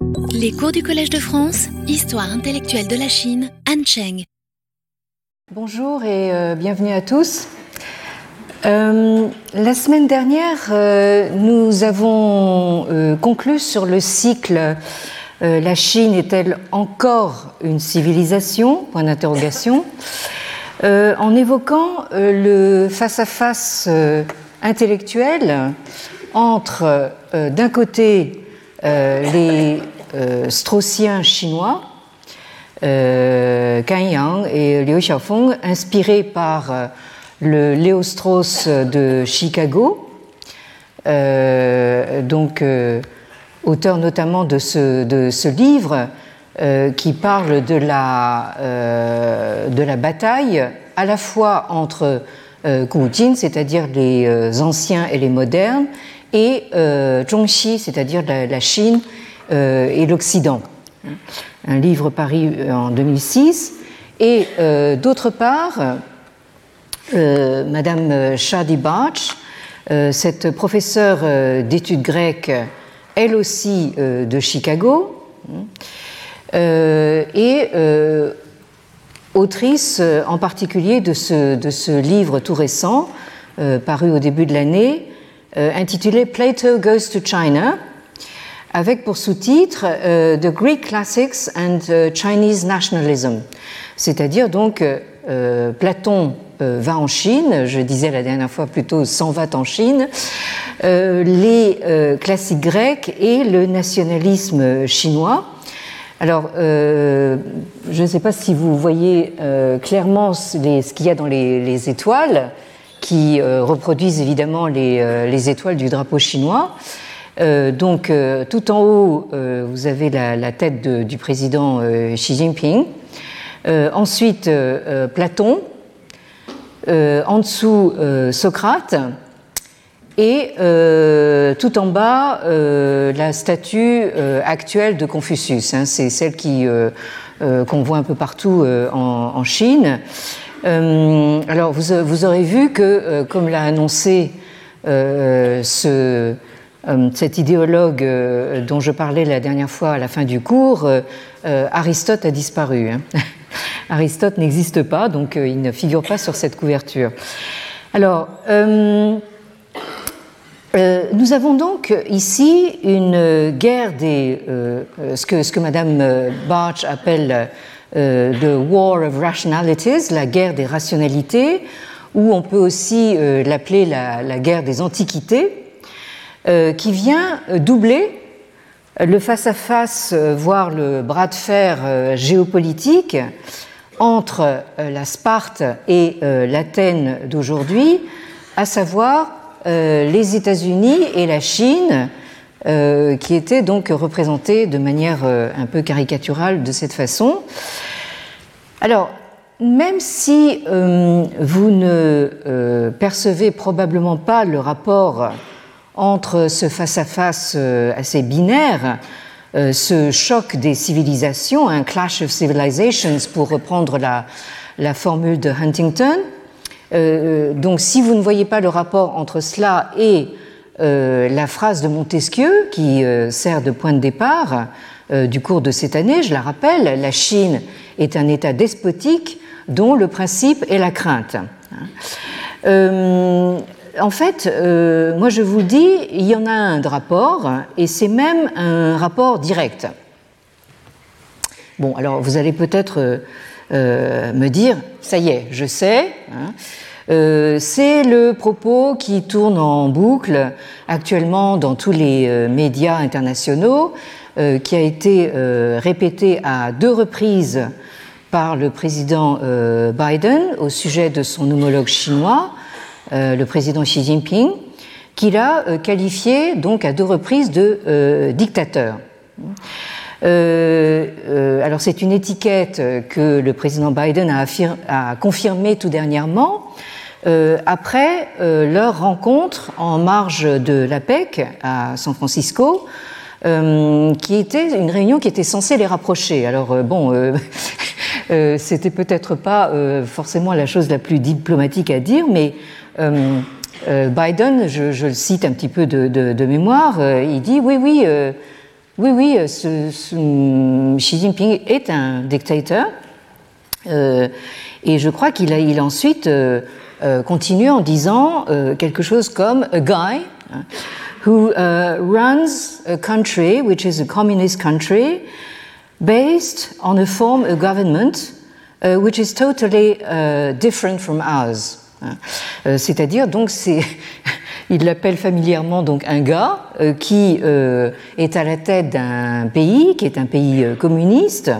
Les cours du Collège de France, Histoire intellectuelle de la Chine, Han Cheng. Bonjour et bienvenue à tous. La semaine dernière, nous avons conclu sur le cycle La Chine est-elle encore une civilisation ? Point d'interrogation. En évoquant le face-à-face intellectuel entre, d'un côté, les straussiens chinois, Kan Yang et Liu Xiaofeng, inspirés par le Léo Strauss de Chicago, auteur notamment de ce livre qui parle de la bataille à la fois entre Gujin, c'est-à-dire les anciens et les modernes, et Zhongxi, c'est-à-dire la Chine et l'Occident. Un livre paru en 2006. Et d'autre part, Madame Shadi Barch, cette professeure d'études grecques, elle aussi de Chicago, et autrice en particulier de ce livre tout récent, paru au début de l'année, intitulé Plato Goes to China, avec pour sous-titre The Greek Classics and Chinese Nationalism, c'est-à-dire donc Platon va en Chine, je disais la dernière fois plutôt s'en va en Chine, les classiques grecs et le nationalisme chinois. Alors, je ne sais pas si vous voyez clairement ce qu'il y a dans les étoiles, qui reproduisent évidemment les étoiles du drapeau chinois. Donc, tout en haut, vous avez la tête du président Xi Jinping. Ensuite, Platon. En dessous, Socrate. Et tout en bas, la statue actuelle de Confucius. C'est celle qu'on voit un peu partout en Chine. Alors, vous aurez vu que, comme l'a annoncé cet idéologue dont je parlais la dernière fois à la fin du cours, Aristote a disparu. Aristote n'existe pas, donc il ne figure pas sur cette couverture. Alors, nous avons donc ici une guerre ce que Madame Barch appelle the War of Rationalities, la guerre des rationalités, ou on peut aussi l'appeler la guerre des antiquités, qui vient doubler le face-à-face, voire le bras de fer géopolitique entre la Sparte et l'Athènes d'aujourd'hui, à savoir les États-Unis et la Chine, qui étaient donc représentés de manière un peu caricaturale de cette façon. Alors, même si vous ne percevez probablement pas le rapport entre ce face-à-face assez binaire, ce choc des civilisations, un clash of civilizations pour reprendre la formule de Huntington, donc si vous ne voyez pas le rapport entre cela et la phrase de Montesquieu qui sert de point de départ du cours de cette année, je la rappelle, la Chine est un État despotique dont le principe est la crainte. En fait, moi je vous le dis, il y en a un de rapport, et c'est même un rapport direct. Bon, alors vous allez peut-être me dire, ça y est, je sais, c'est le propos qui tourne en boucle actuellement dans tous les médias internationaux, qui a été répété à 2 reprises par le président Biden au sujet de son homologue chinois, le président Xi Jinping, qu'il a qualifié donc à 2 reprises de dictateur. Alors c'est une étiquette que le président Biden a confirmée tout dernièrement après leur rencontre en marge de l'APEC à San Francisco, qui était une réunion qui était censée les rapprocher. Alors c'était peut-être pas forcément la chose la plus diplomatique à dire, mais Biden, je le cite un petit peu de mémoire, il dit oui, oui, Xi Jinping est un dictateur. Et je crois qu'il a ensuite continué en disant quelque chose comme « a guy who runs a country which is a communist country based on a form of government which is totally different from ours ». C'est-à-dire, donc, il l'appelle familièrement donc un gars qui est à la tête d'un pays, qui est un pays communiste,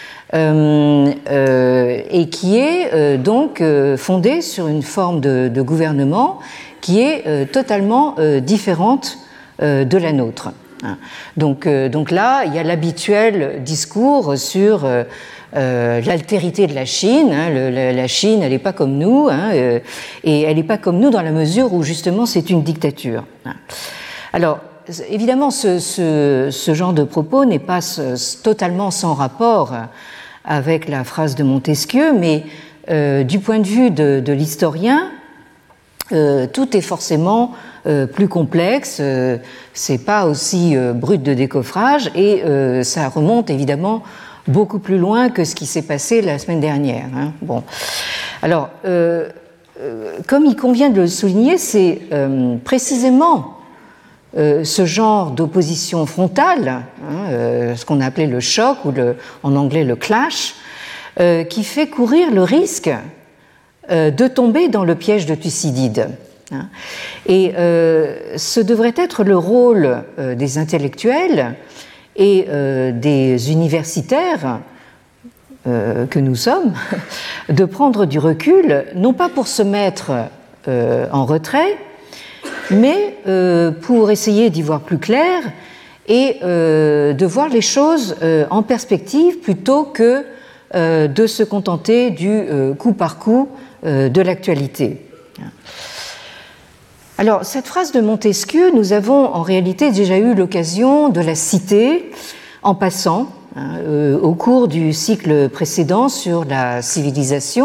et qui est donc fondé sur une forme de gouvernement qui est totalement différente de la nôtre. Donc là, il y a l'habituel discours sur l'altérité de la Chine. La Chine, elle n'est pas comme nous, et elle n'est pas comme nous dans la mesure où justement c'est une dictature. Alors, évidemment, ce genre de propos n'est pas totalement sans rapport avec la phrase de Montesquieu, mais du point de vue de l'historien, tout est forcément plus complexe, c'est pas aussi brut de décoffrage, et ça remonte évidemment beaucoup plus loin que ce qui s'est passé la semaine dernière. Bon, alors, comme il convient de le souligner, c'est précisément ce genre d'opposition frontale, ce qu'on a appelé le choc ou en anglais le clash, qui fait courir le risque de tomber dans le piège de Thucydide. Et ce devrait être le rôle des intellectuels et des universitaires que nous sommes, de prendre du recul, non pas pour se mettre en retrait, mais pour essayer d'y voir plus clair et de voir les choses en perspective plutôt que de se contenter du coup par coup de l'actualité. Alors, cette phrase de Montesquieu, nous avons en réalité déjà eu l'occasion de la citer en passant au cours du cycle précédent sur la civilisation.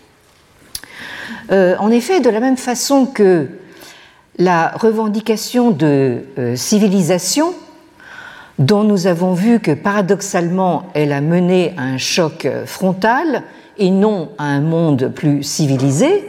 En effet, de la même façon que la revendication de civilisation, dont nous avons vu que paradoxalement elle a mené à un choc frontal et non à un monde plus civilisé,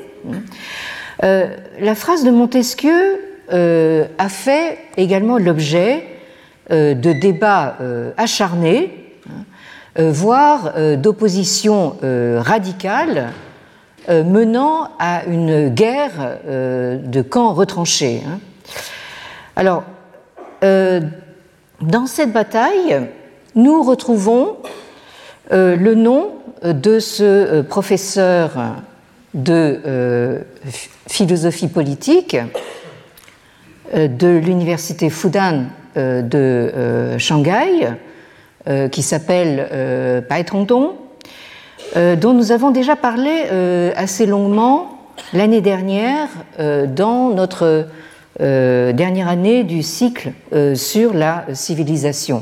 la phrase de Montesquieu a fait également l'objet de débats acharnés, voire d'oppositions radicales menant à une guerre de camps retranchés. Alors, dans cette bataille, nous retrouvons le nom de ce professeur de philosophie politique de l'université Fudan de Shanghai, qui s'appelle Bai Tongdong, dont nous avons déjà parlé assez longuement l'année dernière dans notre dernière année du cycle sur la civilisation.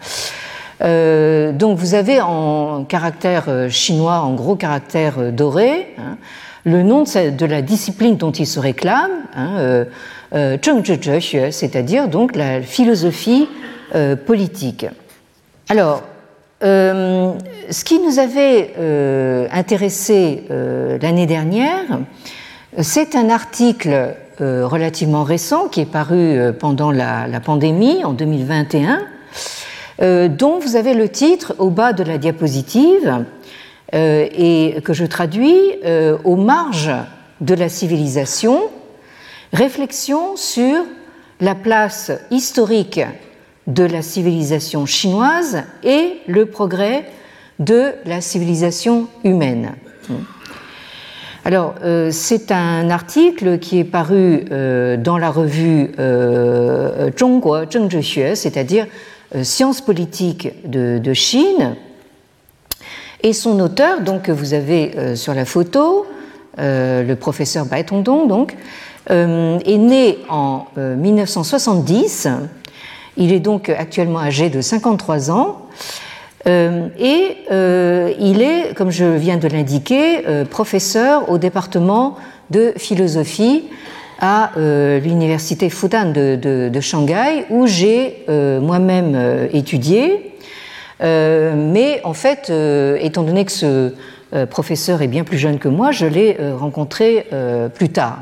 Donc vous avez en caractère chinois, en gros caractère doré, le nom de la discipline dont il se réclame, Zhengzhi, c'est-à-dire donc la philosophie politique. Alors, ce qui nous avait intéressé l'année dernière, c'est un article relativement récent qui est paru pendant la pandémie en 2021, dont vous avez le titre au bas de la diapositive et que je traduis aux marges de la civilisation, réflexion sur la place historique de la civilisation chinoise et le progrès de la civilisation humaine. Alors, c'est un article qui est paru dans la revue Zhongguo Zhengzhixue, c'est-à-dire Sciences politiques de Chine, et son auteur, donc que vous avez sur la photo, le professeur Bai Tongdong, donc, est né en 1970. Il est donc actuellement âgé de 53 ans et il est, comme je viens de l'indiquer, professeur au département de philosophie à l'université Fudan de Shanghai, où j'ai moi-même étudié. Mais en fait, étant donné que ce professeur est bien plus jeune que moi, je l'ai rencontré plus tard,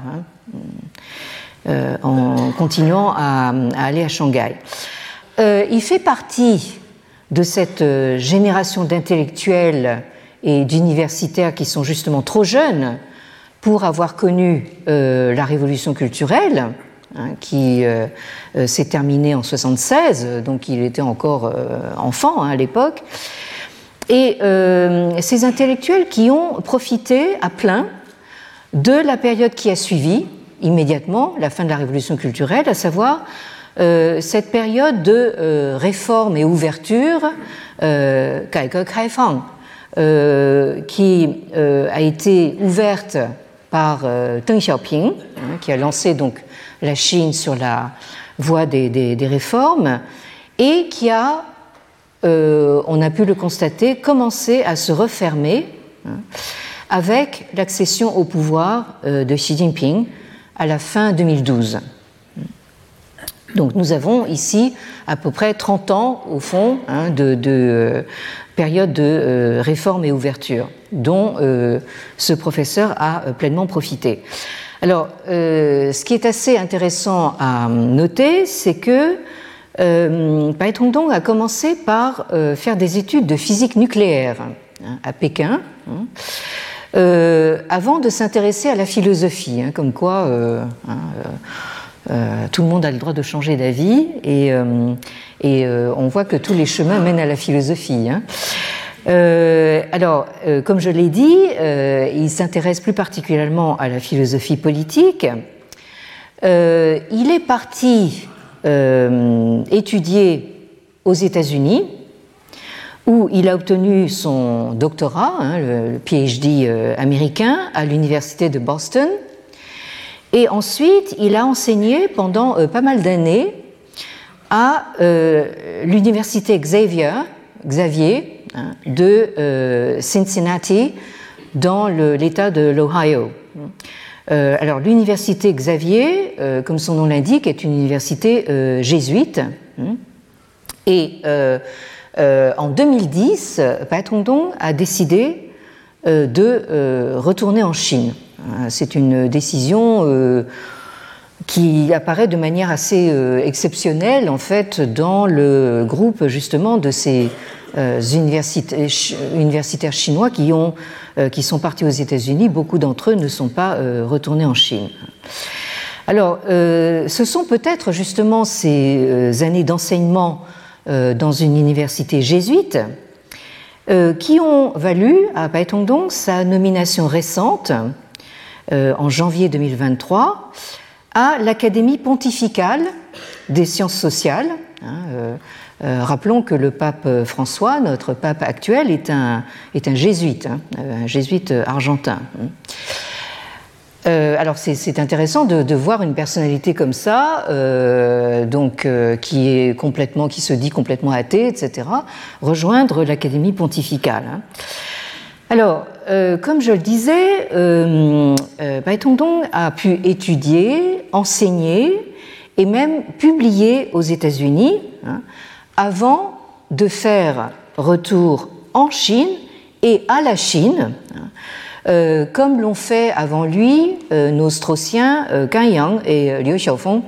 en continuant à aller à Shanghai. Il fait partie de cette génération d'intellectuels et d'universitaires qui sont justement trop jeunes pour avoir connu la révolution culturelle, qui s'est terminée en 1976, donc il était encore enfant à l'époque. Et ces intellectuels qui ont profité à plein de la période qui a suivi immédiatement la fin de la révolution culturelle, à savoir cette période de réforme et ouverture, 改革开放, qui a été ouverte par Deng Xiaoping, qui a lancé donc la Chine sur la voie des réformes et qui a, on a pu le constater, commencé à se refermer avec l'accession au pouvoir de Xi Jinping à la fin 2012. Donc nous avons ici à peu près 30 ans, au fond, de période de réforme et ouverture, dont ce professeur a pleinement profité. Alors, ce qui est assez intéressant à noter, c'est que Bai Tongdong a commencé par faire des études de physique nucléaire à Pékin, avant de s'intéresser à la philosophie, comme quoi tout le monde a le droit de changer d'avis et on voit que tous les chemins mènent à la philosophie. Alors, comme je l'ai dit, il s'intéresse plus particulièrement à la philosophie politique. Il est parti étudier aux États-Unis, où il a obtenu son doctorat, le PhD américain, à l'université de Boston. Et ensuite, il a enseigné pendant pas mal d'années à l'université Xavier de Cincinnati, dans l'État de l'Ohio. Alors, l'université Xavier, comme son nom l'indique, est une université jésuite. Et en 2010, Bai Tongdong a décidé de retourner en Chine. C'est une décision qui apparaît de manière assez exceptionnelle, en fait, dans le groupe, justement, de ces universitaires chinois qui sont partis aux États-Unis. Beaucoup d'entre eux ne sont pas retournés en Chine. Alors, ce sont peut-être justement ces années d'enseignement dans une université jésuite qui ont valu à Bai Tongdong sa nomination récente, en janvier 2023, à l'Académie pontificale des sciences sociales. Rappelons que le pape François, notre pape actuel, est un jésuite, un jésuite argentin. Alors c'est intéressant de voir une personnalité comme ça, qui se dit complètement athée, etc., rejoindre l'Académie pontificale. Alors, comme je le disais, Bai Tongdong a pu étudier, enseigner et même publier aux États-Unis avant de faire retour en Chine et à la Chine, comme l'ont fait avant lui nos Straussiens Gan Yang et Liu Xiaofeng.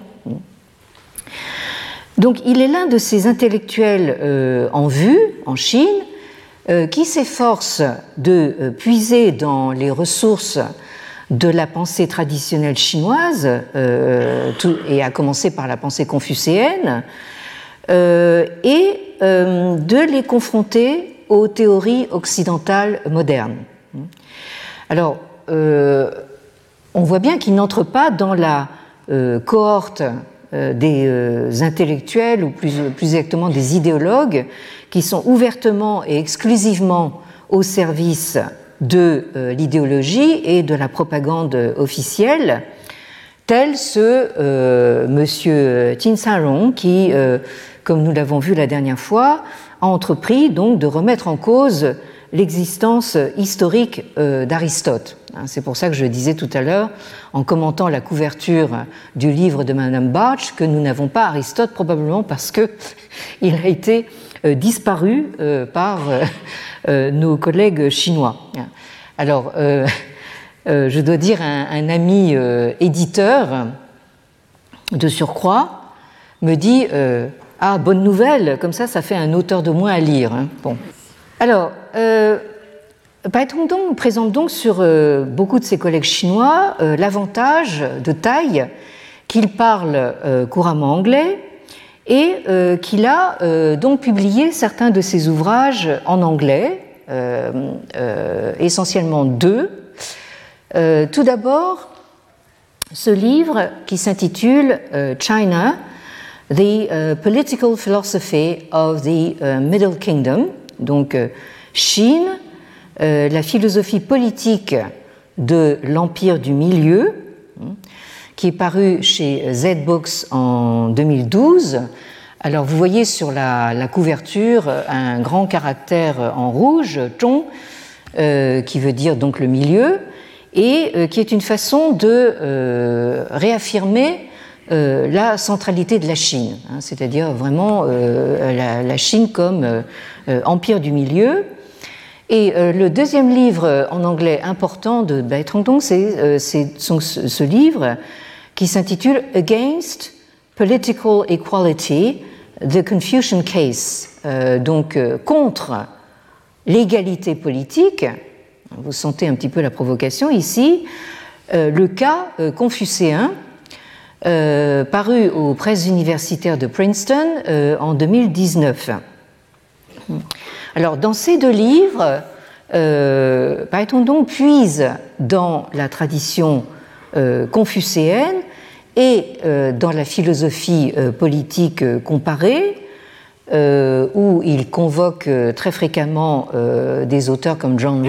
Donc, il est l'un de ces intellectuels en vue en Chine qui s'efforce de puiser dans les ressources de la pensée traditionnelle chinoise, et à commencer par la pensée confucéenne, et de les confronter aux théories occidentales modernes. Alors, on voit bien qu'il n'entre pas dans la cohorte des intellectuels, ou plus exactement des idéologues, qui sont ouvertement et exclusivement au service de l'idéologie et de la propagande officielle, tel ce monsieur Qin Sanrong qui, comme nous l'avons vu la dernière fois, a entrepris donc de remettre en cause l'existence historique d'Aristote. C'est pour ça que je disais tout à l'heure, en commentant la couverture du livre de Madame Bartsch, que nous n'avons pas Aristote, probablement parce qu'il a été disparu par nos collègues chinois. Alors, je dois dire un ami éditeur de surcroît me dit ah, bonne nouvelle, comme ça fait un auteur de moins à lire. Bon. Alors, Bai Tongdong présente donc sur beaucoup de ses collègues chinois l'avantage de taille qu'il parle couramment anglais et qu'il a donc publié certains de ses ouvrages en anglais, essentiellement deux. Tout d'abord, ce livre qui s'intitule China, The Political Philosophy of the Middle Kingdom, donc Chine, la philosophie politique de l'Empire du Milieu, qui est paru chez Z-Books en 2012. Alors vous voyez sur la couverture un grand caractère en rouge, Zhong, qui veut dire donc le milieu, et qui est une façon de réaffirmer la centralité de la Chine, c'est-à-dire vraiment la Chine comme empire du milieu. Et le deuxième livre en anglais important de Bai Tongdong, c'est ce livre qui s'intitule Against Political Equality, The Confucian Case, donc contre l'égalité politique. Vous sentez un petit peu la provocation ici, le cas confucéen, paru aux presses universitaires de Princeton en 2019. Alors, dans ces deux livres, Bai Tongdong puise dans la tradition confucéenne et dans la philosophie politique comparée, où il convoque très fréquemment des auteurs comme John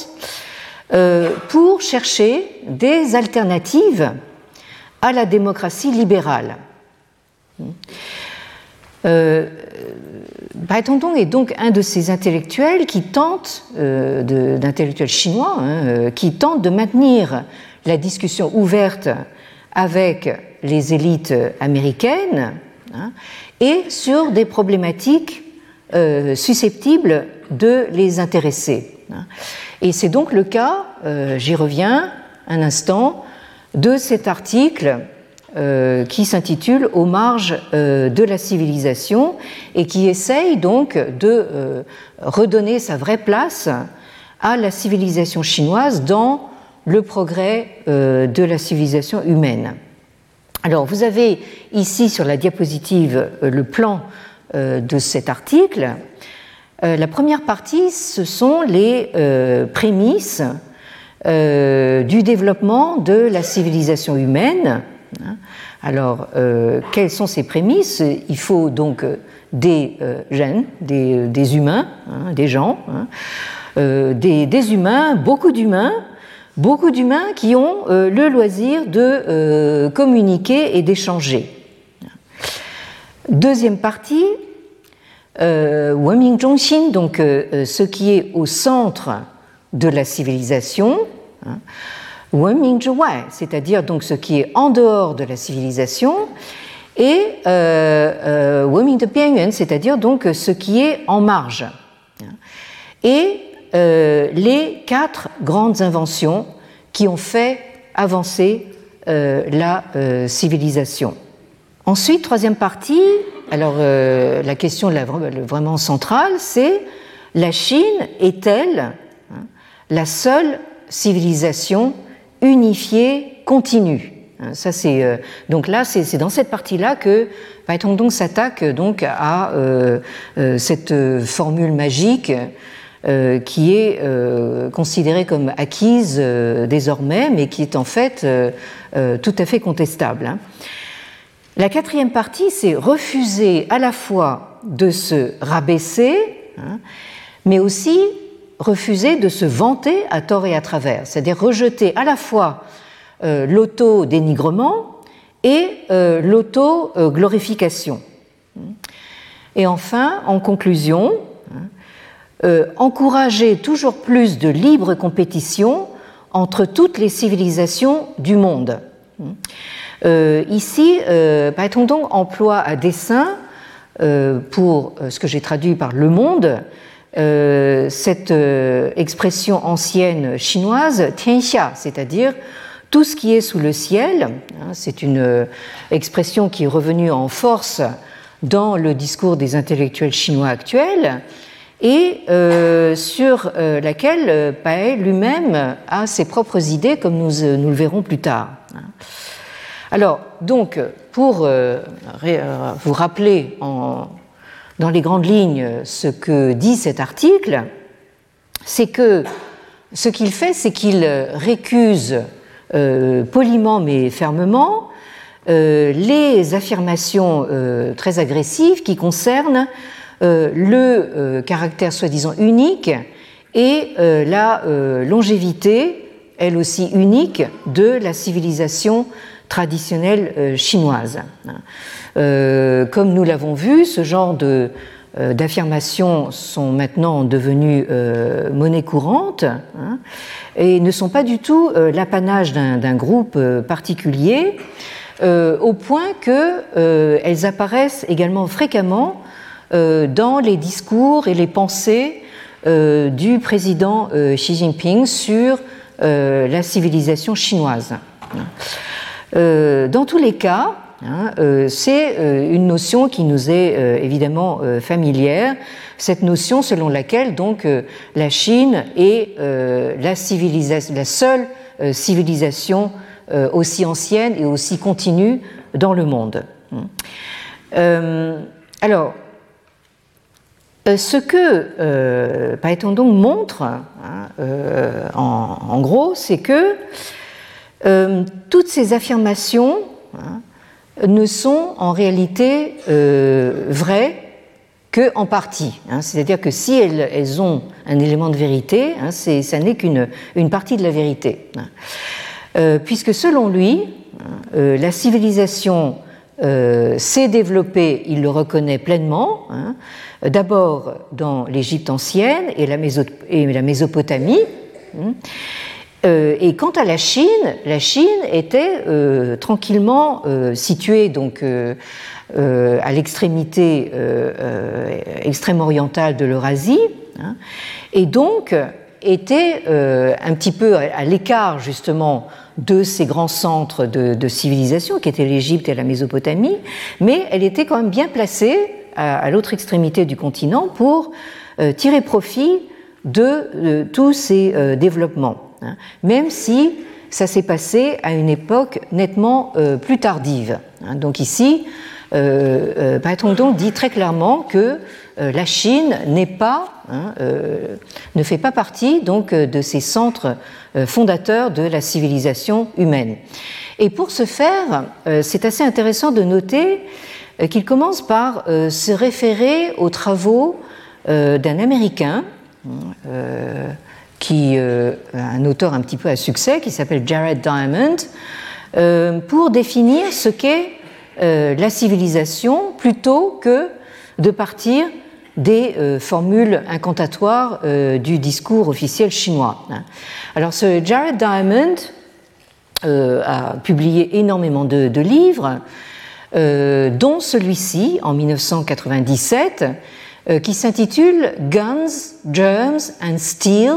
Rawls, pour chercher des alternatives à la démocratie libérale. Bai Tongdong est donc un de ces intellectuels qui tentent, d'intellectuels chinois, qui tentent de maintenir la discussion ouverte avec les élites américaines et sur des problématiques susceptibles de les intéresser. Et c'est donc le cas, j'y reviens un instant, de cet article qui s'intitule « Aux marges de la civilisation » et qui essaye donc de redonner sa vraie place à la civilisation chinoise dans le progrès de la civilisation humaine. Alors, vous avez ici sur la diapositive le plan de cet article. La première partie, ce sont les prémices du développement de la civilisation humaine. Alors, quelles sont ces prémices? Il faut donc des gènes, des humains, des gens, des humains, beaucoup d'humains qui ont le loisir de communiquer et d'échanger. Deuxième partie, Wenming Zhongxin, donc ce qui est au centre de la civilisation, Wenming Zhiwai, c'est-à-dire donc ce qui est en dehors de la civilisation, et Wenming de Bianyuan, c'est-à-dire donc ce qui est en marge. Et les 4 grandes inventions qui ont fait avancer la civilisation. Ensuite, troisième partie, alors la question vraiment centrale, c'est la Chine est-elle la seule civilisation unifiée continue? Ça, c'est, donc là, c'est dans cette partie-là que Bai Tongdong s'attaque donc à cette formule magique qui est considérée comme acquise désormais, mais qui est en fait tout à fait contestable. La quatrième partie, c'est refuser à la fois de se rabaisser, mais aussi refuser de se vanter à tort et à travers, c'est-à-dire rejeter à la fois l'auto-dénigrement et l'auto-glorification. Et enfin, en conclusion, encourager toujours plus de libre compétition entre toutes les civilisations du monde. Ici, Baitongdong emploie à dessein, pour ce que j'ai traduit par le monde, cette expression ancienne chinoise, tianxia, c'est-à-dire tout ce qui est sous le ciel. C'est une expression qui est revenue en force dans le discours des intellectuels chinois actuels et sur laquelle Paet lui-même a ses propres idées, comme nous le verrons plus tard. Alors, donc, pour vous rappeler dans les grandes lignes ce que dit cet article, c'est que ce qu'il fait, c'est qu'il récuse poliment mais fermement les affirmations très agressives qui concernent le caractère soi-disant unique et la longévité, elle aussi unique, de la civilisation traditionnelle chinoise. Comme nous l'avons vu, ce genre d'affirmations sont maintenant devenues monnaie courante et ne sont pas du tout l'apanage d'un groupe particulier, au point qu'elles apparaissent également fréquemment dans les discours et les pensées du président Xi Jinping sur la civilisation chinoise. Dans tous les cas, c'est une notion qui nous est évidemment familière, cette notion selon laquelle donc la Chine est la seule civilisation aussi ancienne et aussi continue dans le monde. Alors, ce que Baitongdong montre, en gros, c'est que toutes ces affirmations ne sont en réalité vraies qu'en partie. C'est-à-dire que si elles ont un élément de vérité, ça n'est qu'une partie de la vérité. Puisque selon lui, la civilisation s'est développée, il le reconnaît pleinement, d'abord dans l'Égypte ancienne et la Mésopotamie. Et quant à la Chine était tranquillement située donc à l'extrémité extrême orientale de l'Eurasie, et donc était un petit peu à l'écart justement de ces grands centres de civilisation qui étaient l'Égypte et la Mésopotamie, mais elle était quand même bien placée à l'autre extrémité du continent pour tirer profit de tous ces développements, même si ça s'est passé à une époque nettement plus tardive. Donc ici, Baitongdong dit très clairement que la Chine ne fait pas partie donc de ces centres fondateurs de la civilisation humaine. Et pour ce faire, c'est assez intéressant de noter qu'il commence par se référer aux travaux d'un Américain, un auteur un petit peu à succès, qui s'appelle Jared Diamond, pour définir ce qu'est la civilisation plutôt que de partir des formules incantatoires du discours officiel chinois. Alors ce Jared Diamond a publié énormément de livres, dont celui-ci en 1997, qui s'intitule Guns, Germs and Steel,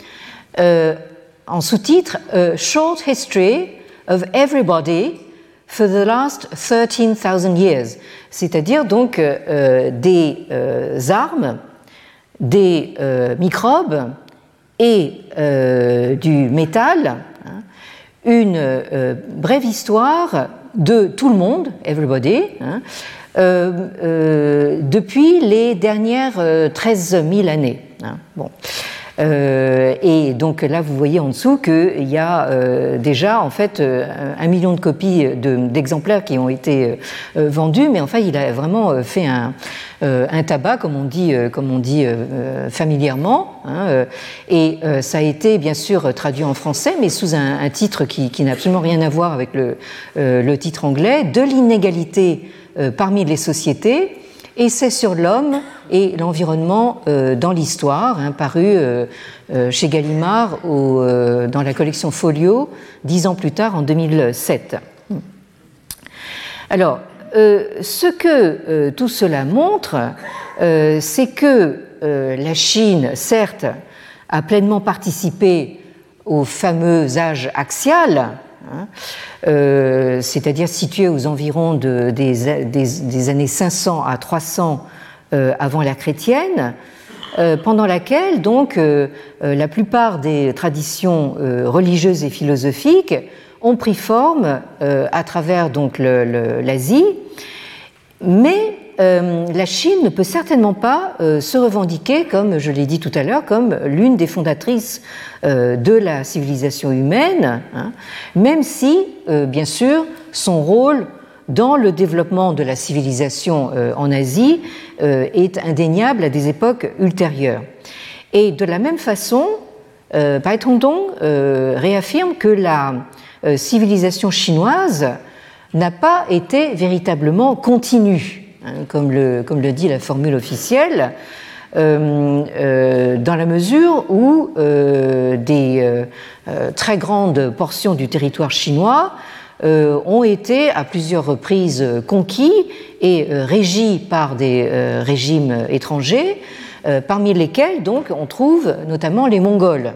en sous-titre Short History of Everybody for the last 13,000 years, c'est-à-dire donc des armes, des microbes et du métal, une brève histoire de tout le monde, everybody, depuis les dernières 13 000 années. Bon. Et donc là, vous voyez en dessous qu'il y a déjà en fait 1 million de copies d'exemplaires qui ont été vendus, mais enfin il a vraiment fait un tabac, comme on dit familièrement, et ça a été bien sûr traduit en français, mais sous un titre qui n'a absolument rien à voir avec le titre anglais, de l'inégalité parmi les sociétés Essais sur l'homme et l'environnement dans l'histoire, paru chez Gallimard dans la collection Folio 10 ans plus tard, en 2007. Alors, ce que tout cela montre, c'est que la Chine, certes, a pleinement participé au fameux âge axial, c'est-à-dire situé aux environs des années 500 à 300 avant l'ère chrétienne, pendant laquelle donc la plupart des traditions religieuses et philosophiques ont pris forme à travers donc l'Asie, mais la Chine ne peut certainement pas se revendiquer, comme je l'ai dit tout à l'heure, comme l'une des fondatrices de la civilisation humaine, même si, bien sûr, son rôle dans le développement de la civilisation en Asie est indéniable à des époques ultérieures. Et de la même façon, Bai Tongdong réaffirme que la civilisation chinoise n'a pas été véritablement continue, comme le dit la formule officielle, dans la mesure où des très grandes portions du territoire chinois ont été à plusieurs reprises conquis et régis par des régimes étrangers, parmi lesquels donc on trouve notamment les Mongols,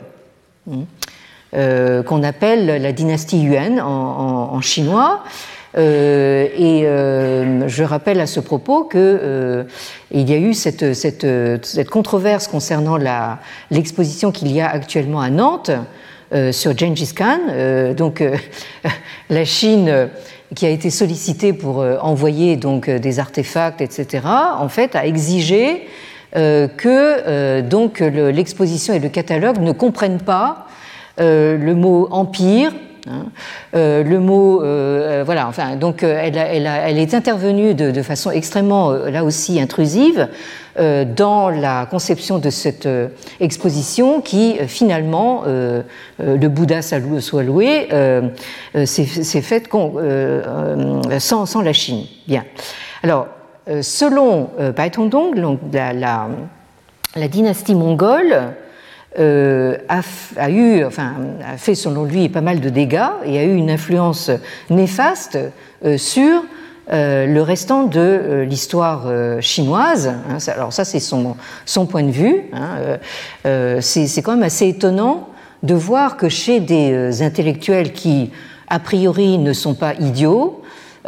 qu'on appelle la dynastie Yuan en chinois. Et je rappelle à ce propos que il y a eu cette controverse concernant l'exposition qu'il y a actuellement à Nantes sur Gengis Khan. Donc la Chine, qui a été sollicitée pour envoyer donc des artefacts, etc., en fait a exigé que donc l'exposition et le catalogue ne comprennent pas le mot empire. Le mot, voilà, enfin, donc elle est intervenue de façon extrêmement, là aussi, intrusive dans la conception de cette exposition qui, finalement, le Bouddha soit loué, s'est faite sans la Chine. Bien. Alors, selon Bai Tongdong, la dynastie mongole a fait selon lui pas mal de dégâts et a eu une influence néfaste sur le restant de l'histoire chinoise. Alors ça c'est son point de vue. C'est quand même assez étonnant de voir que chez des intellectuels qui a priori ne sont pas idiots,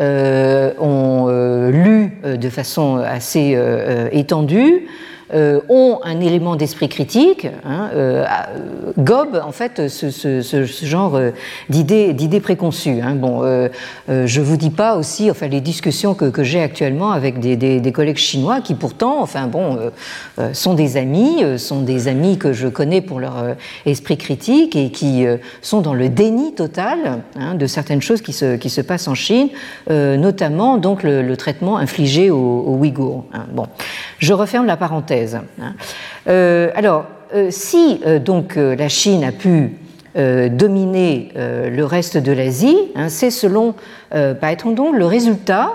ont lu de façon assez étendue, ont un élément d'esprit critique, gobent en fait ce genre d'idées préconçues. Bon, je vous dis pas aussi, enfin les discussions que j'ai actuellement avec des collègues chinois qui pourtant, enfin bon, sont des amis que je connais pour leur esprit critique et qui sont dans le déni total de certaines choses qui se passent en Chine, notamment donc le traitement infligé aux Ouïghours. Bon, je referme la parenthèse. Alors, si donc la Chine a pu dominer le reste de l'Asie, c'est selon Bai Tongdong le résultat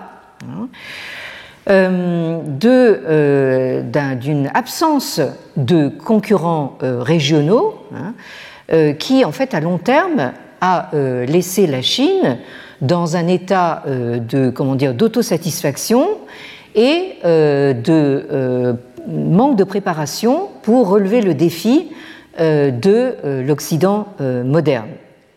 d'une absence de concurrents régionaux qui, en fait, à long terme, a laissé la Chine dans un état d'autosatisfaction et de manque de préparation pour relever le défi de l'Occident moderne.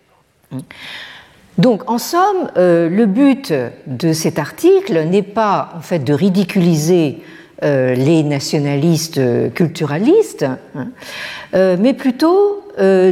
Donc, en somme, le but de cet article n'est pas en fait de ridiculiser les nationalistes culturalistes, mais plutôt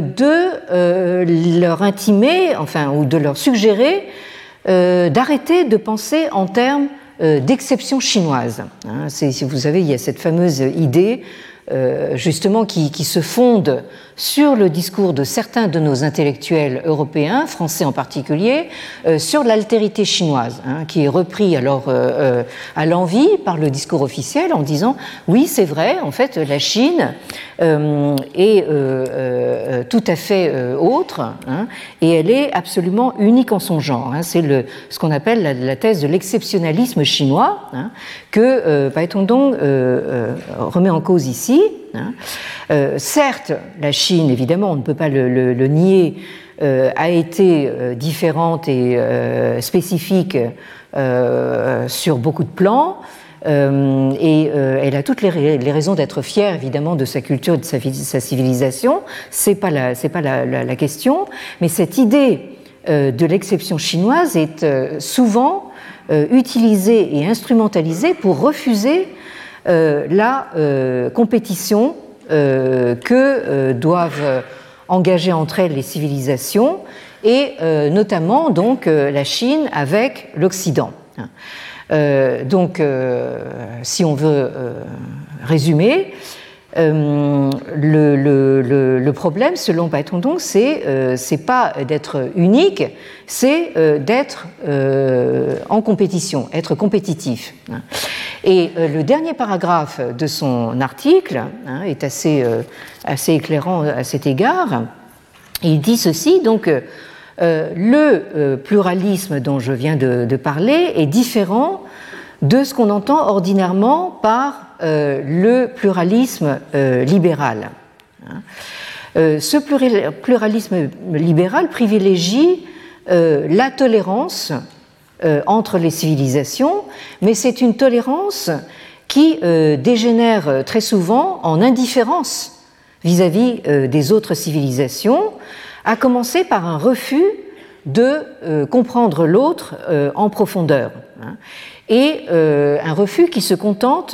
de leur intimer, enfin, ou de leur suggérer d'arrêter de penser en termes d'exception chinoise. Si vous savez, il y a cette fameuse idée justement qui se fonde sur le discours de certains de nos intellectuels européens, français en particulier, sur l'altérité chinoise, qui est repris alors à l'envi par le discours officiel en disant oui, c'est vrai, en fait, la Chine est tout à fait autre, et elle est absolument unique en son genre. C'est ce qu'on appelle la thèse de l'exceptionnalisme chinois, que Bai Tongdong remet en cause ici. Certes, la Chine, évidemment, on ne peut pas le nier, a été différente et spécifique sur beaucoup de plans, et elle a toutes les raisons d'être fière, évidemment, de sa culture et de sa civilisation. C'est pas la question, mais cette idée de l'exception chinoise est souvent utilisée et instrumentalisée pour refuser la compétition que doivent engager entre elles les civilisations, et notamment donc la Chine avec l'Occident. Donc, si on veut résumer, le problème, selon Bai Tongdong, c'est pas d'être unique, c'est d'être en compétition, être compétitif. Et le dernier paragraphe de son article est assez éclairant à cet égard. Il dit ceci, donc le pluralisme dont je viens de parler est différent de ce qu'on entend ordinairement par le pluralisme libéral. Ce pluralisme libéral privilégie la tolérance entre les civilisations, mais c'est une tolérance qui dégénère très souvent en indifférence vis-à-vis des autres civilisations, à commencer par un refus de comprendre l'autre en profondeur, et un refus qui se contente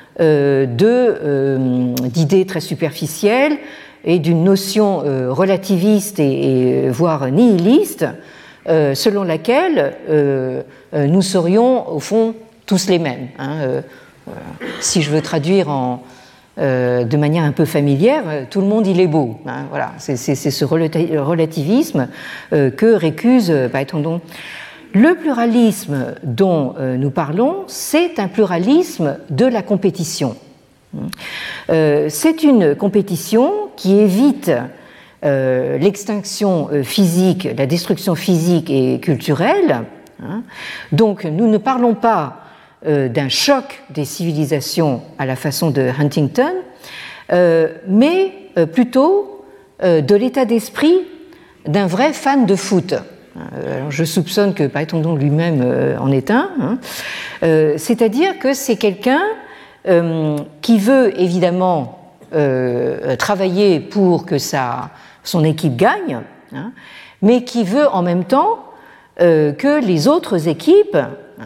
d'idées très superficielles et d'une notion relativiste et voire nihiliste, selon laquelle nous serions au fond tous les mêmes. Si je veux traduire de manière un peu familière, tout le monde il est beau. Voilà, c'est ce relativisme que récuse Bai Tongdong. Le pluralisme dont nous parlons, c'est un pluralisme de la compétition. C'est une compétition qui évite l'extinction physique, la destruction physique et culturelle. Donc nous ne parlons pas d'un choc des civilisations à la façon de Huntington, mais plutôt de l'état d'esprit d'un vrai fan de foot. Alors je soupçonne que Bai Tongdong lui-même en est un. C'est-à-dire que c'est quelqu'un qui veut évidemment travailler pour que son équipe gagne, mais qui veut en même temps que les autres équipes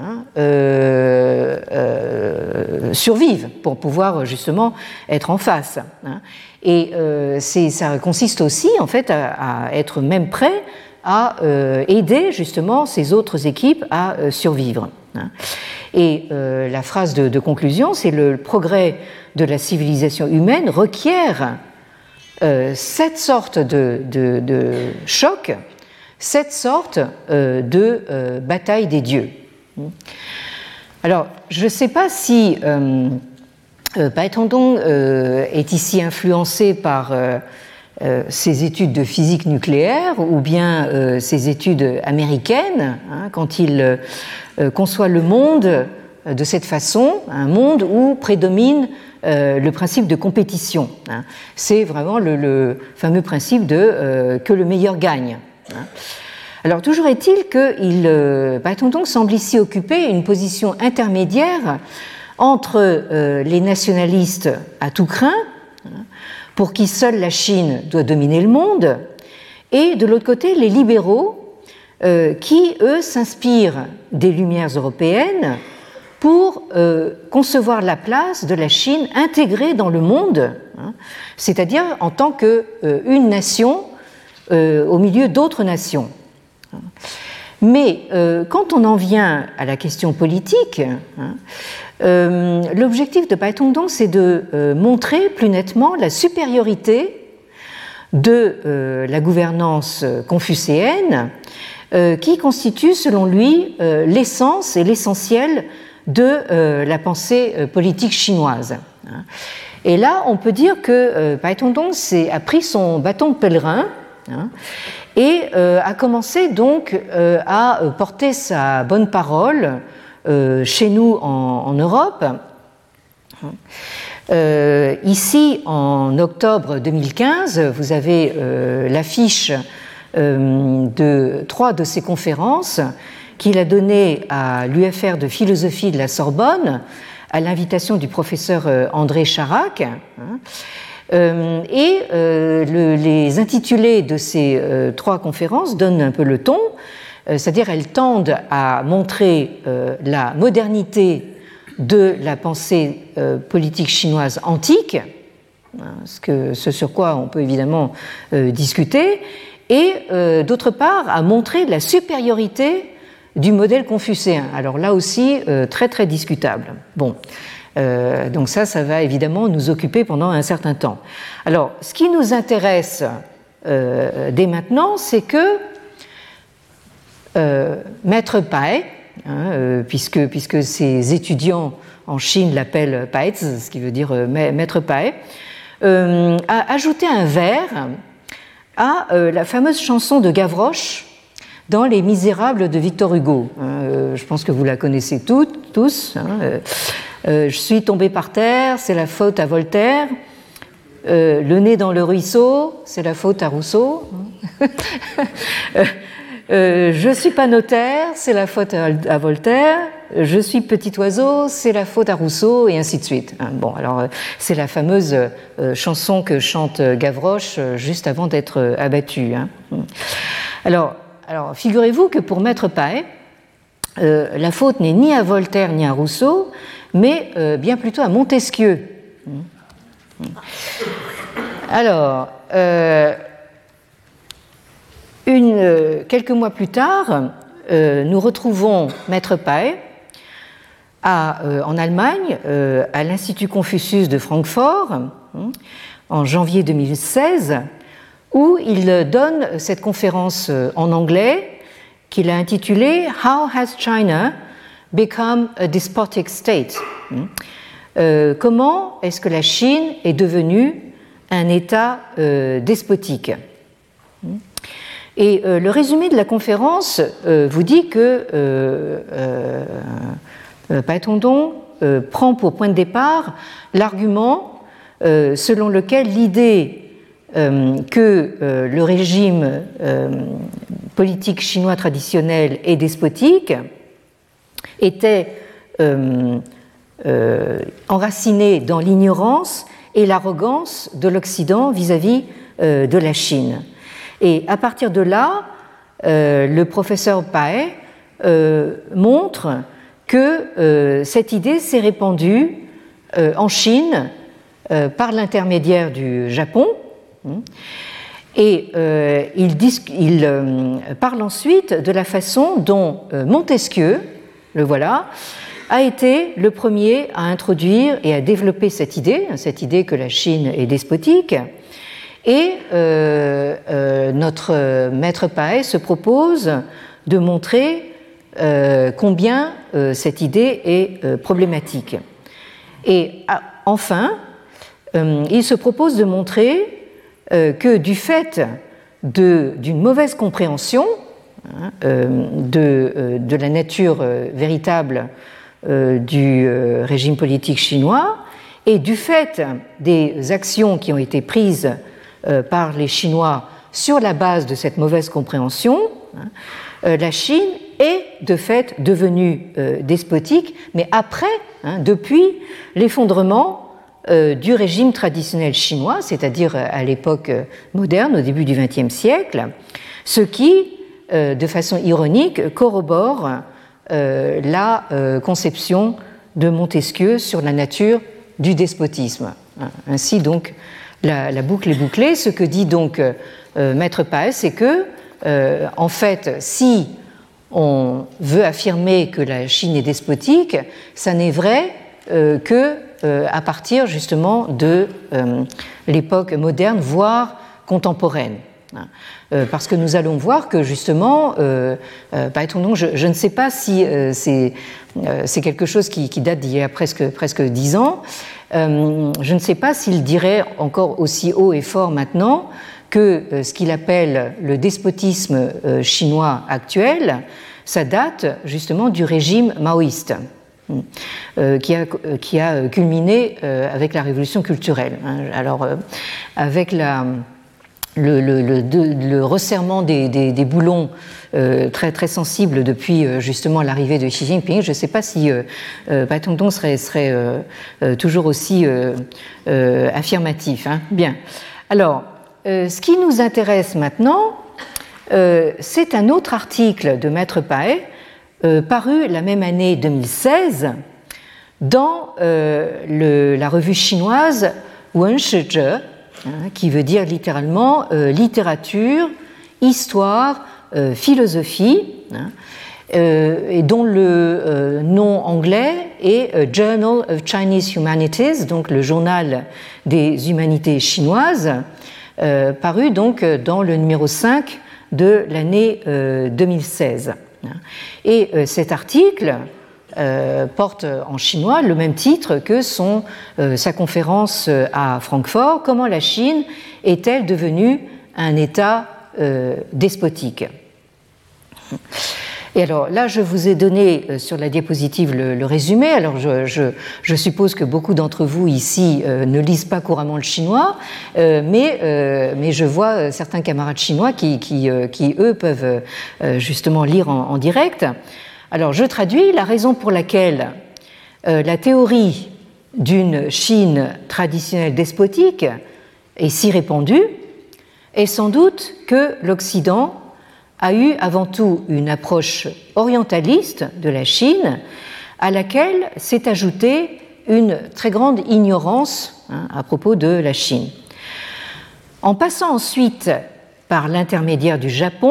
survivent pour pouvoir justement être en face. Et ça consiste aussi en fait à être même prêt à aider justement ces autres équipes à survivre. Et la phrase de conclusion, c'est le progrès de la civilisation humaine requiert cette sorte de choc, cette sorte de bataille des dieux. Alors, je ne sais pas si Bai Tongdong est ici influencé par ses études de physique nucléaire ou bien ses études américaines, quand il conçoit le monde de cette façon, un monde où prédomine le principe de compétition. C'est vraiment le fameux principe de que le meilleur gagne. Alors, toujours est-il que Bai Tongdong semble ici occuper une position intermédiaire entre les nationalistes à tout crin, pour qui seule la Chine doit dominer le monde, et de l'autre côté, les libéraux, qui, eux, s'inspirent des Lumières européennes pour concevoir la place de la Chine intégrée dans le monde, c'est-à-dire en tant qu'une nation au milieu d'autres nations. Mais quand on en vient à la question politique, l'objectif de Bai Tongdong, c'est de montrer plus nettement la supériorité de la gouvernance confucéenne qui constitue, selon lui, l'essence et l'essentiel de la pensée politique chinoise. Et là, on peut dire que Bai Tongdong a pris son bâton de pèlerin et a commencé donc à porter sa bonne parole chez nous en Europe. Ici, en octobre 2015, vous avez l'affiche de 3 de ses conférences qu'il a données à l'UFR de philosophie de la Sorbonne à l'invitation du professeur André Charac. Et les intitulés de ces 3 conférences donnent un peu le ton, c'est-à-dire elles tendent à montrer la modernité de la pensée politique chinoise antique, ce sur quoi on peut évidemment discuter, et d'autre part à montrer la supériorité du modèle confucéen. Alors là aussi, très très discutable. Bon, donc ça va évidemment nous occuper pendant un certain temps. Alors, ce qui nous intéresse dès maintenant, c'est que Maître Pai, puisque ses étudiants en Chine l'appellent Pai, ce qui veut dire Maître Pai, a ajouté un vers à la fameuse chanson de Gavroche dans Les Misérables de Victor Hugo. Je pense que vous la connaissez tous. Je suis tombé par terre, c'est la faute à Voltaire. Le nez dans le ruisseau, c'est la faute à Rousseau. Je suis pas notaire, c'est la faute à Voltaire. Je suis petit oiseau, c'est la faute à Rousseau, et ainsi de suite. Bon, alors c'est la fameuse chanson que chante Gavroche juste avant d'être abattu. Alors, figurez-vous que pour Maître Pai, la faute n'est ni à Voltaire ni à Rousseau, mais bien plutôt à Montesquieu. Alors, quelques mois plus tard, nous retrouvons Maître Pai en Allemagne, à l'Institut Confucius de Francfort, en janvier 2016, où il donne cette conférence en anglais qu'il a intitulée « How has China become a despotic state ?» Comment est-ce que la Chine est devenue un État despotique? Et le résumé de la conférence vous dit que Bai Tongdong prend pour point de départ l'argument selon lequel l'idée que le régime politique chinois traditionnel et despotique était enraciné dans l'ignorance et l'arrogance de l'Occident vis-à-vis de la Chine. Et à partir de là, le professeur Pai montre que cette idée s'est répandue en Chine par l'intermédiaire du Japon. Et il parle ensuite de la façon dont Montesquieu, le voilà, a été le premier à introduire et à développer cette idée que la Chine est despotique. Et notre Maître Pai se propose de montrer combien cette idée est problématique. Et enfin, il se propose de montrer que du fait d'une mauvaise compréhension de la nature véritable du régime politique chinois et du fait des actions qui ont été prises par les Chinois sur la base de cette mauvaise compréhension, la Chine est de fait devenue despotique, mais après, depuis l'effondrement du régime traditionnel chinois, c'est-à-dire à l'époque moderne, au début du XXe siècle, ce qui, de façon ironique, corrobore la conception de Montesquieu sur la nature du despotisme. Ainsi donc, la boucle est bouclée. Ce que dit donc Maître Pai, c'est que, en fait, si on veut affirmer que la Chine est despotique, ça n'est vrai que à partir justement de l'époque moderne, voire contemporaine. Parce que nous allons voir que justement, je ne sais pas si c'est quelque chose qui date d'il y a presque 10 ans, je ne sais pas s'il dirait encore aussi haut et fort maintenant que ce qu'il appelle le despotisme chinois actuel, ça date justement du régime maoïste, qui a culminé avec la révolution culturelle. Alors, avec le resserrement des boulons très, très sensibles depuis justement l'arrivée de Xi Jinping, je ne sais pas si Bai Tongdong serait toujours aussi affirmatif. Bien. Alors, ce qui nous intéresse maintenant, c'est un autre article de Maître Paet, paru la même année 2016 dans la revue chinoise Wen Shizhe, qui veut dire littéralement littérature, histoire, philosophie, et dont le nom anglais est Journal of Chinese Humanities, donc le journal des humanités chinoises, paru donc dans le numéro 5 de l'année 2016. Et cet article porte en chinois le même titre que sa conférence à Francfort, « Comment la Chine est-elle devenue un État despotique ?» Et alors là, je vous ai donné sur la diapositive le résumé. Alors je suppose que beaucoup d'entre vous ici ne lisent pas couramment le chinois, mais je vois certains camarades chinois qui eux, peuvent justement lire en direct. Alors je traduis. La raison pour laquelle la théorie d'une Chine traditionnelle despotique est si répandue est sans doute que l'Occident a eu avant tout une approche orientaliste de la Chine à laquelle s'est ajoutée une très grande ignorance à propos de la Chine. En passant ensuite par l'intermédiaire du Japon,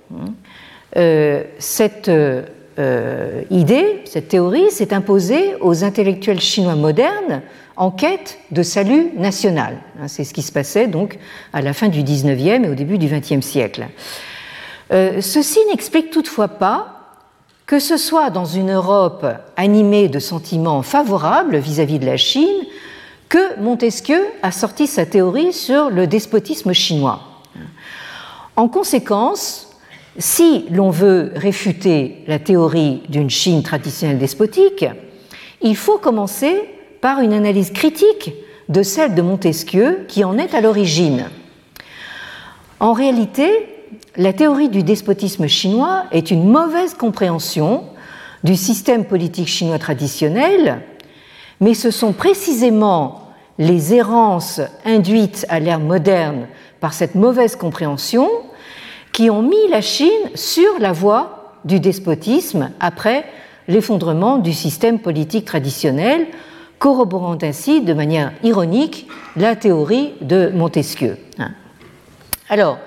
cette idée, cette théorie s'est imposée aux intellectuels chinois modernes en quête de salut national. C'est ce qui se passait donc à la fin du XIXe et au début du XXe siècle. Ceci n'explique toutefois pas que ce soit dans une Europe animée de sentiments favorables vis-à-vis de la Chine que Montesquieu a sorti sa théorie sur le despotisme chinois. En conséquence, si l'on veut réfuter la théorie d'une Chine traditionnelle despotique, il faut commencer par une analyse critique de celle de Montesquieu qui en est à l'origine. En réalité, la théorie du despotisme chinois est une mauvaise compréhension du système politique chinois traditionnel, mais ce sont précisément les errances induites à l'ère moderne par cette mauvaise compréhension qui ont mis la Chine sur la voie du despotisme après l'effondrement du système politique traditionnel, corroborant ainsi de manière ironique la théorie de Montesquieu. Alors,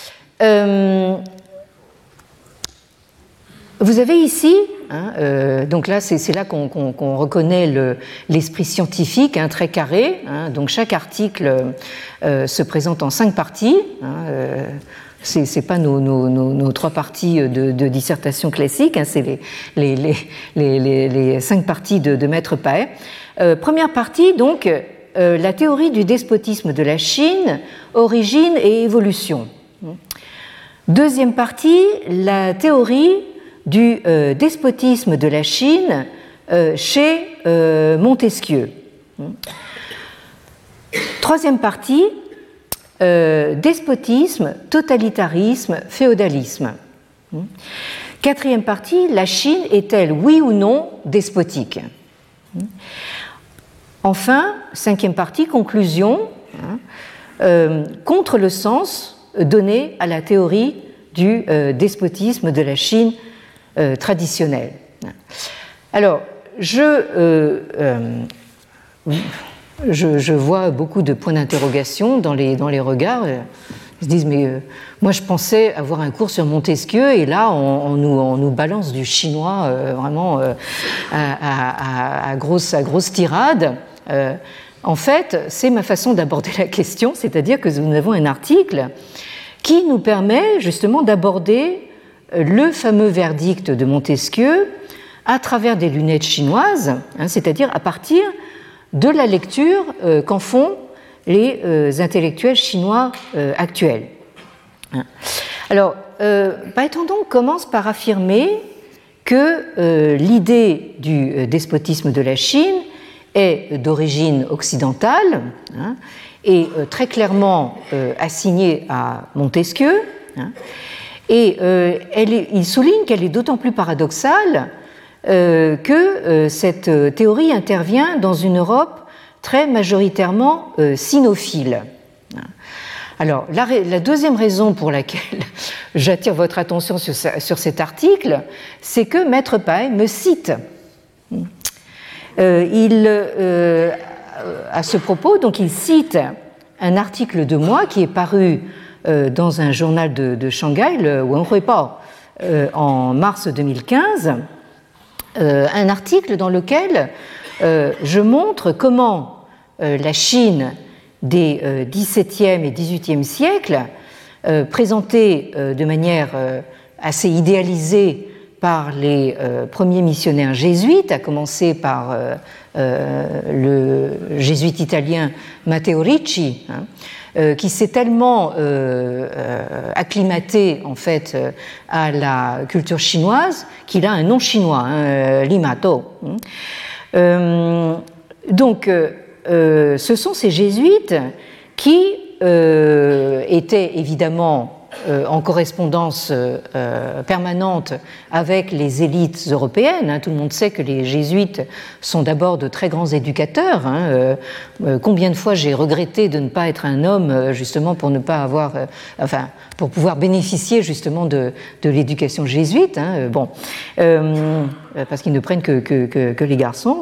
vous avez ici, donc là c'est là qu'on reconnaît l'esprit scientifique très carré. Donc chaque article se présente en 5 parties. C'est pas nos 3 parties de dissertation classique. C'est les 5 parties de Maître Paet. Première partie donc la théorie du despotisme de la Chine, origine et évolution. Deuxième partie, la théorie du despotisme de la Chine chez Montesquieu. Troisième partie, despotisme, totalitarisme, féodalisme. Quatrième partie, la Chine est-elle oui ou non despotique? Enfin, cinquième partie, conclusion, contre le sens donné à la théorie du despotisme de la Chine traditionnelle. Alors, je vois beaucoup de points d'interrogation dans les regards. Ils se disent, mais moi je pensais avoir un cours sur Montesquieu et là on nous balance du chinois vraiment à grosse tirade. En fait, c'est ma façon d'aborder la question, c'est-à-dire que nous avons un article qui nous permet justement d'aborder le fameux verdict de Montesquieu à travers des lunettes chinoises, c'est-à-dire à partir de la lecture qu'en font les intellectuels chinois actuels. Alors, Baitendong commence par affirmer que l'idée du despotisme de la Chine est d'origine occidentale et très clairement assignée à Montesquieu. Et il souligne qu'elle est d'autant plus paradoxale que cette théorie intervient dans une Europe très majoritairement sinophile. Alors, la deuxième raison pour laquelle j'attire votre attention sur cet article, c'est que Maître Pai me cite. À ce propos, donc, il cite un article de moi qui est paru dans un journal de Shanghai, le Wenhui Bao, en mars 2015, un article dans lequel je montre comment la Chine des XVIIe et XVIIIe siècles, présentée de manière assez idéalisée par les premiers missionnaires jésuites, à commencer par le jésuite italien Matteo Ricci, qui s'est tellement acclimaté en fait à la culture chinoise qu'il a un nom chinois, Limato. Donc, ce sont ces jésuites qui étaient évidemment en correspondance permanente avec les élites européennes. Tout le monde sait que les jésuites sont d'abord de très grands éducateurs. Combien de fois j'ai regretté de ne pas être un homme, justement pour ne pas avoir, pour pouvoir bénéficier justement de l'éducation jésuite. Parce qu'ils ne prennent que les garçons.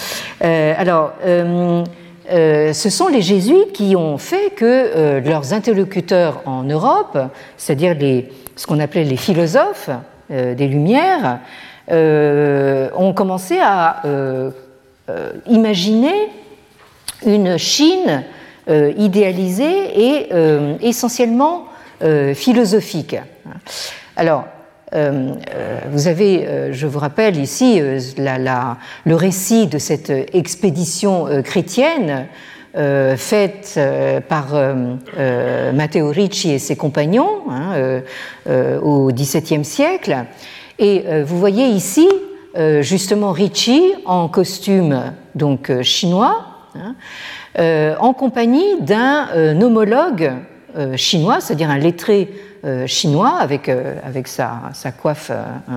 Ce sont les jésuites qui ont fait que leurs interlocuteurs en Europe, c'est-à-dire ce qu'on appelait les philosophes des Lumières, ont commencé à imaginer une Chine idéalisée et essentiellement philosophique. Alors, vous avez, je vous rappelle ici, le récit de cette expédition chrétienne faite par Matteo Ricci et ses compagnons au XVIIe siècle. Et vous voyez ici justement Ricci en costume donc chinois, en compagnie d'un homologue chinois, c'est-à-dire un lettré chinois avec sa coiffe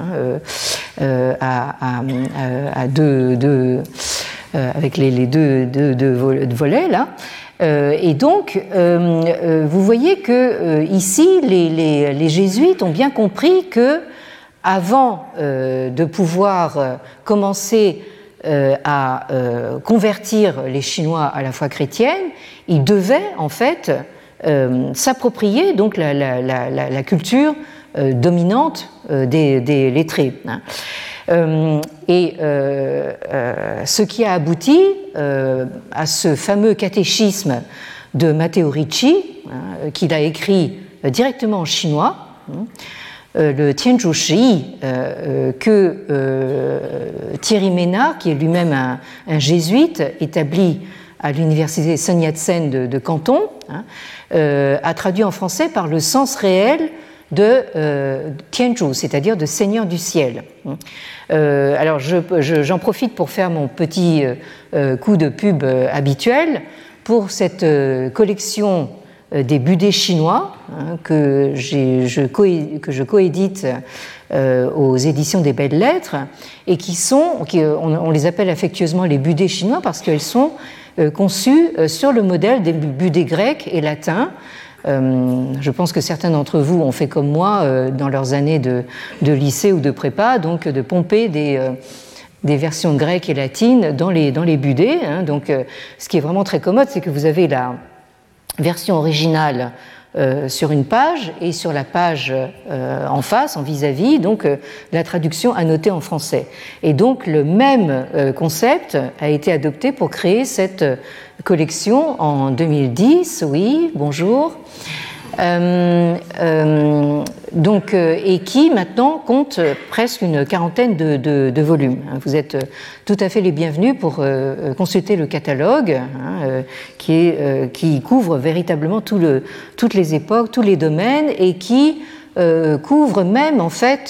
à deux avec les deux volets là. Et donc vous voyez que ici les jésuites ont bien compris que avant de pouvoir commencer à convertir les Chinois à la foi chrétienne, ils devaient en fait s'approprier donc la culture dominante des lettrés. Ce qui a abouti à ce fameux catéchisme de Matteo Ricci, qu'il a écrit directement en chinois, le Tianzhu Shi, que Thierry Ménard, qui est lui-même un jésuite établi à l'université Sun Yat-sen de Canton, a traduit en français par le sens réel de Tianzhu, c'est-à-dire de Seigneur du ciel. Alors j'en profite pour faire mon petit coup de pub habituel pour cette collection des budets chinois que je coédite aux éditions des Belles Lettres et on les appelle affectueusement les budets chinois parce qu'elles sont conçues sur le modèle des budets grecs et latins. Je pense que certains d'entre vous ont fait comme moi dans leurs années de lycée ou de prépa, donc de pomper des versions grecques et latines dans les budets. Donc, ce qui est vraiment très commode, c'est que vous avez la version originale sur une page, et sur la page en face, en vis-à-vis, donc la traduction annotée en français. Et donc le même concept a été adopté pour créer cette collection en 2010. Oui, bonjour. Et qui maintenant compte presque une quarantaine de volumes. Vous êtes tout à fait les bienvenus pour consulter le catalogue qui couvre véritablement toutes les époques, tous les domaines, et qui couvre même en fait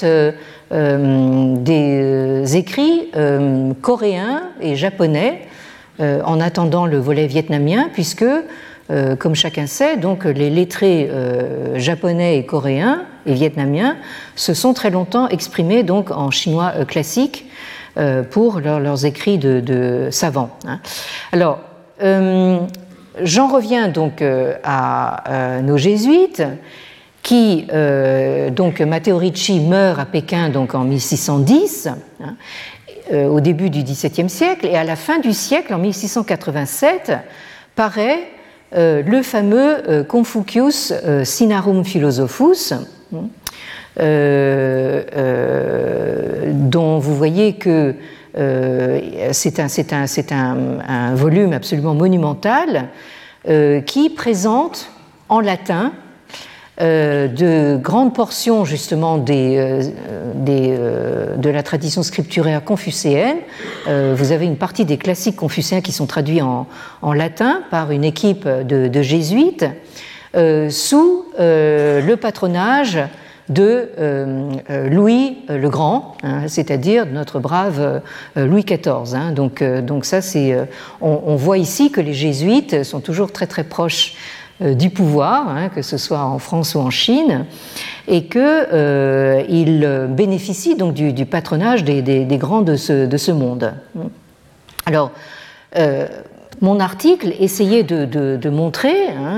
des écrits coréens et japonais en attendant le volet vietnamien, puisque comme chacun sait, donc les lettrés japonais et coréens et vietnamiens se sont très longtemps exprimés donc en chinois classique pour leurs écrits de savants. Alors, j'en reviens donc à nos jésuites qui, donc Matteo Ricci meurt à Pékin donc en 1610, au début du XVIIe siècle, et à la fin du siècle, en 1687, paraît le fameux Confucius Sinarum Philosophus, dont vous voyez que c'est un volume absolument monumental qui présente en latin de grandes portions justement de la tradition scripturaire confucéenne. Vous avez une partie des classiques confucéens qui sont traduits en latin par une équipe de jésuites sous le patronage de Louis le Grand, c'est-à-dire notre brave Louis XIV. Donc ça, on voit ici que les jésuites sont toujours très très proches du pouvoir, que ce soit en France ou en Chine, et qu'ils bénéficient donc du patronage des grands de ce monde. Alors, mon article essayait de montrer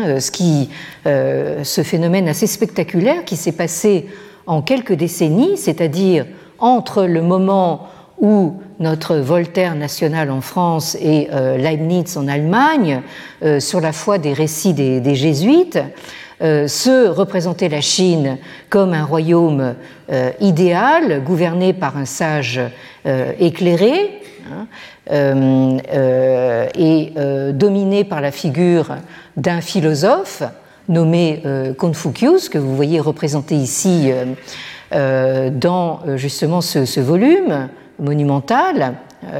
ce phénomène assez spectaculaire qui s'est passé en quelques décennies, c'est-à-dire entre le moment où notre Voltaire national en France et Leibniz en Allemagne, sur la foi des récits des jésuites, se représentaient la Chine comme un royaume idéal, gouverné par un sage éclairé, et dominé par la figure d'un philosophe nommé Confucius, que vous voyez représenté ici dans justement ce volume monumental.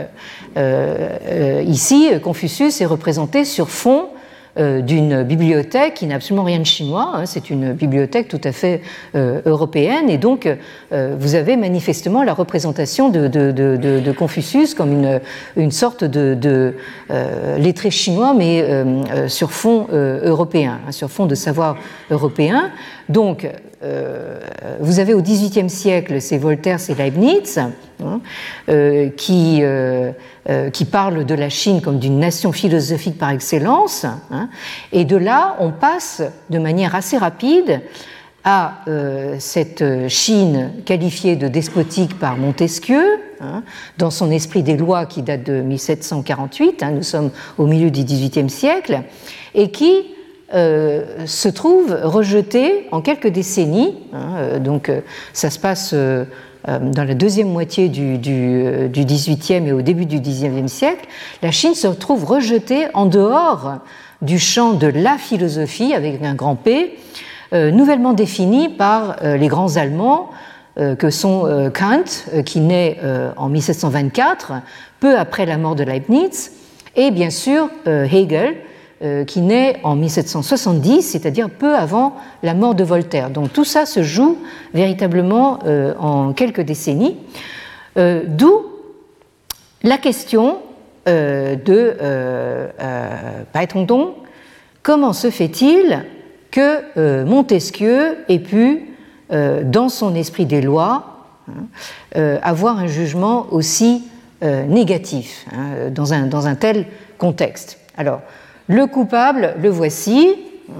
Ici, Confucius est représenté sur fond d'une bibliothèque qui n'a absolument rien de chinois, c'est une bibliothèque tout à fait européenne, et donc vous avez manifestement la représentation de Confucius comme une sorte de lettré chinois, mais sur fond européen, sur fond de savoir européen. Donc, vous avez au XVIIIe siècle, c'est Voltaire, c'est Leibniz, qui parlent de la Chine comme d'une nation philosophique par excellence, et de là, on passe de manière assez rapide à cette Chine qualifiée de despotique par Montesquieu, dans son Esprit des lois qui date de 1748, nous sommes au milieu du XVIIIe siècle, et qui se trouve rejeté en quelques décennies. Donc ça se passe dans la deuxième moitié du XVIIIe et au début du XIXe siècle. La Chine se trouve rejetée en dehors du champ de la philosophie, avec un grand P, nouvellement défini par les grands Allemands, que sont Kant, qui naît en 1724, peu après la mort de Leibniz, et bien sûr Hegel, qui naît en 1770, c'est-à-dire peu avant la mort de Voltaire. Donc tout ça se joue véritablement en quelques décennies, d'où la question Paetongdong, comment se fait-il que Montesquieu ait pu, dans son esprit des lois, avoir un jugement aussi négatif dans un tel contexte. Alors, le coupable, le voici,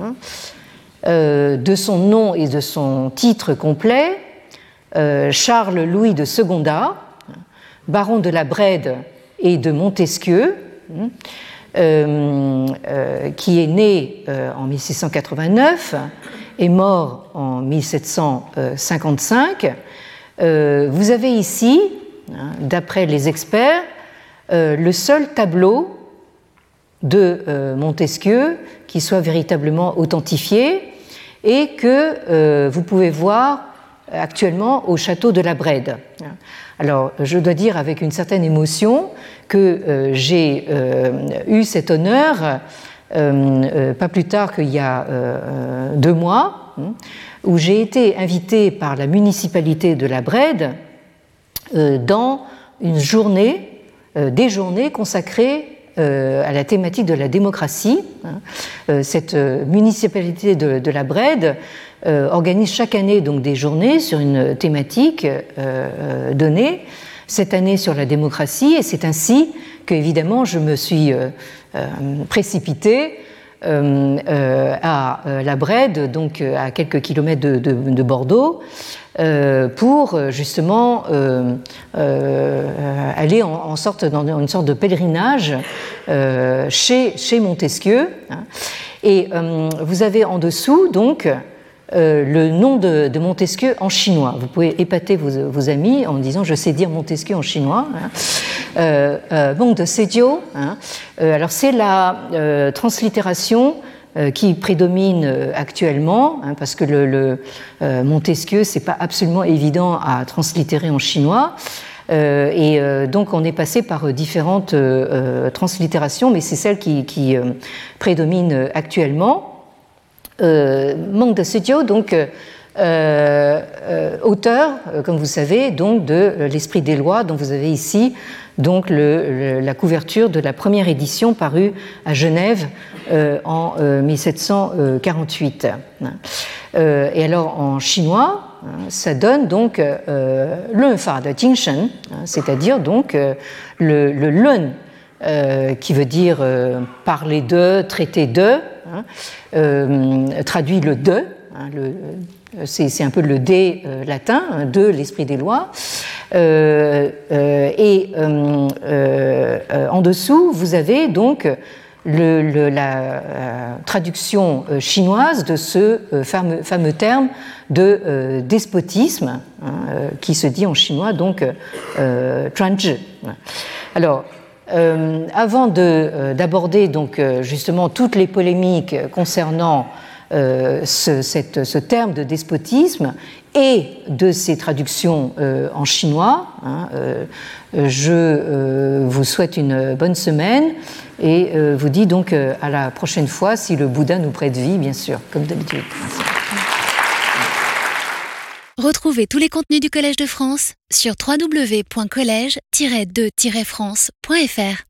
de son nom et de son titre complet, Charles Louis de Secondat, baron de la Brède et de Montesquieu, qui est né en 1689, est mort en 1755. Vous avez ici, d'après les experts, le seul tableau de Montesquieu qui soit véritablement authentifié et que vous pouvez voir actuellement au château de la Brède. Alors, je dois dire avec une certaine émotion que j'ai eu cet honneur pas plus tard qu'il y a 2 mois, où j'ai été invité par la municipalité de la Brède dans une journée, des journées consacrées à la thématique de la démocratie. Cette municipalité de la Brède organise chaque année donc des journées sur une thématique donnée, cette année sur la démocratie, et c'est ainsi que, évidemment, je me suis précipitée à la Brède, donc à quelques kilomètres de Bordeaux, pour justement aller dans une sorte de pèlerinage chez Montesquieu. Et vous avez en dessous donc le nom de Montesquieu en chinois. Vous pouvez épater vos amis en disant « je sais dire Montesquieu en chinois ». Bon de Sedio. Alors c'est la translittération qui prédomine actuellement, parce que le Montesquieu, c'est pas absolument évident à translittérer en chinois. Et donc on est passé par différentes translittérations, mais c'est celle qui prédomine actuellement. Meng de Sedio, donc auteur, comme vous savez, donc de l'Esprit des lois, dont vous avez ici donc la couverture de la première édition parue à Genève en 1748. Et alors en chinois, ça donne donc Lunfa de Jingshen, c'est-à-dire donc le Lun, qui veut dire parler de, traiter de, traduit le de, c'est un peu le dé latin, de l'esprit des lois, et en dessous vous avez donc la traduction chinoise de ce fameux terme de despotisme, qui se dit en chinois donc Zhuanzhi. Alors, avant d'aborder donc justement toutes les polémiques concernant ce terme de despotisme et de ses traductions en chinois, je vous souhaite une bonne semaine et vous dis donc à la prochaine fois, si le Bouddha nous prête vie, bien sûr, comme d'habitude. Retrouvez tous les contenus du Collège de France sur www.collège-2-france.fr.